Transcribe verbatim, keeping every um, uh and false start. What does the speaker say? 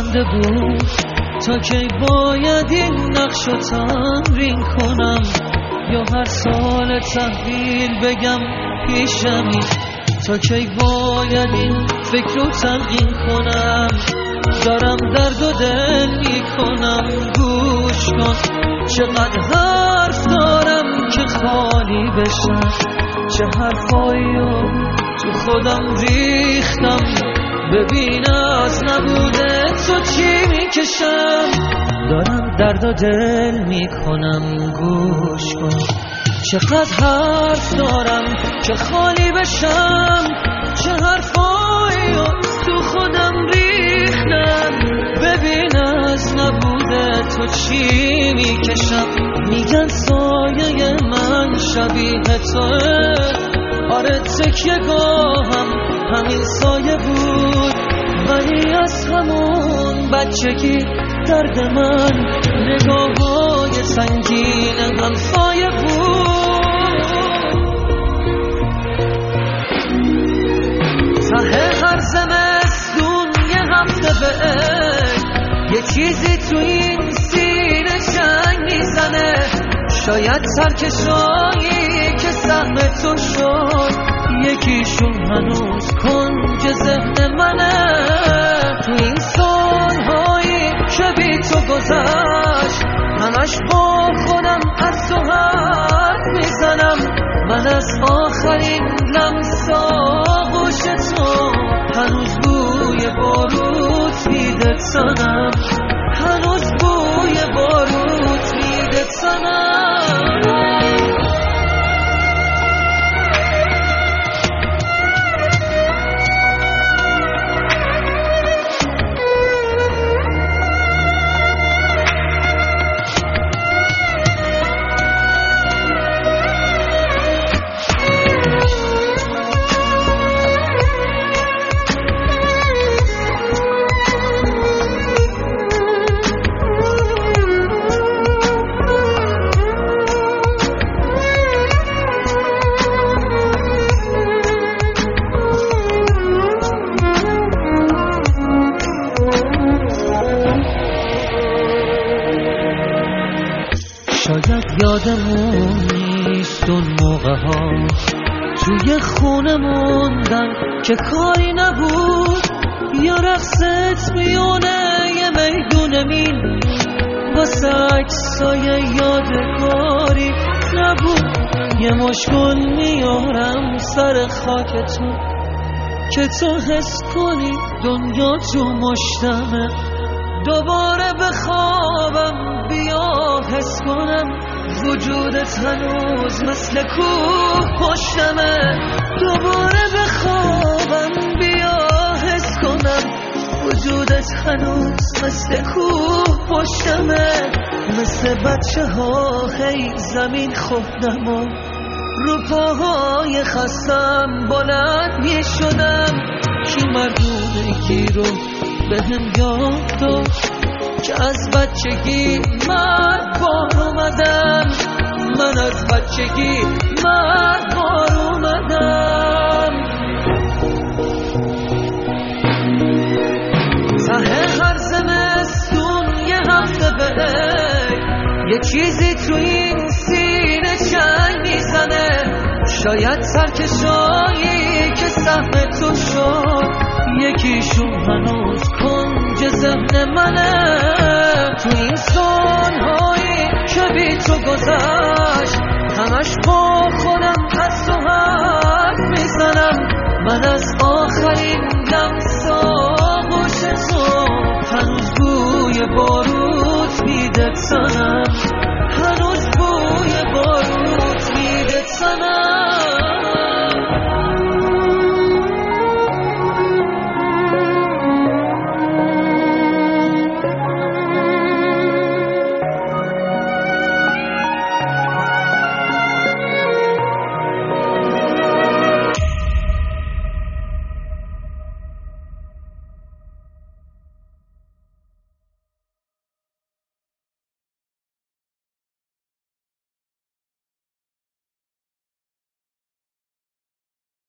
مونده بود تا کی باید این نقشو تمرین کنم یا هر سال تحویل بگم پیشمی تا کی باید این فکر رو تلقین کنم دارم درد و دل میکنم گوش کن چقدر حرف دارم که خالی بشم چه حرفایی رو تو خودم ریختم ببین از نبوده تو چی میکشم دارم درد و دل میکنم گوش کن چقدر حرف دارم که خالی بشم چه حرفایی رو تو خودم ریختم ببین از نبوده تو چی میکشم میگن سایه من شبیه توه آره تکیه گاهم همین سایه بود ولی از همون بچگی درد من نگاه‌های سنگین همسایه بود ته هر زمستون یه هفته بعد یه چیزی تو این سینه جنگ میزنه شاید سرکشایی که سهم تو شد یکیشون هنوز کنج ذهن منه تو این سالهایی که بی تو گذشت همش با خودم از تو حرف میزنم من از آخرین لمس آغوش تو هنوز بوی باروت میده تنم هنوز بوی باروت میده تنم شاید یادمون نیست اون موقع ها توی خونه موندن که کاری نبود یا رقصت میونه یه میدون مین واسه عکسای یادگاری نبود یه مشکل میارم سر خاک تو که تو حس کنی دنیا تو مشتمه دوباره بخوابم بیا حس کنم وجودت هنوز مثل کوه پشتمه دوباره بخوابم بیا حس کنم وجودت هنوز مثل کوه پشتمه مثل بچه ها هی زمین خوردم و رو پاهای خستم بلند می شدم کی مردونگی رو به هم یاد داد که از بچگی مرد بار اومدم من از بچگی مرد بار اومدم ته هر زمستون یه هفته بعد یه چیزی تو این سینه جنگ میزنه شاید سرکشایی که سهم تو شد یکیشون هنوز کنج ذهن منه تو این سالهایی که بی تو گذشت همش با خودم از تو حرف میزنم من از آخرین لمس آغوش تو هنوز بوی بار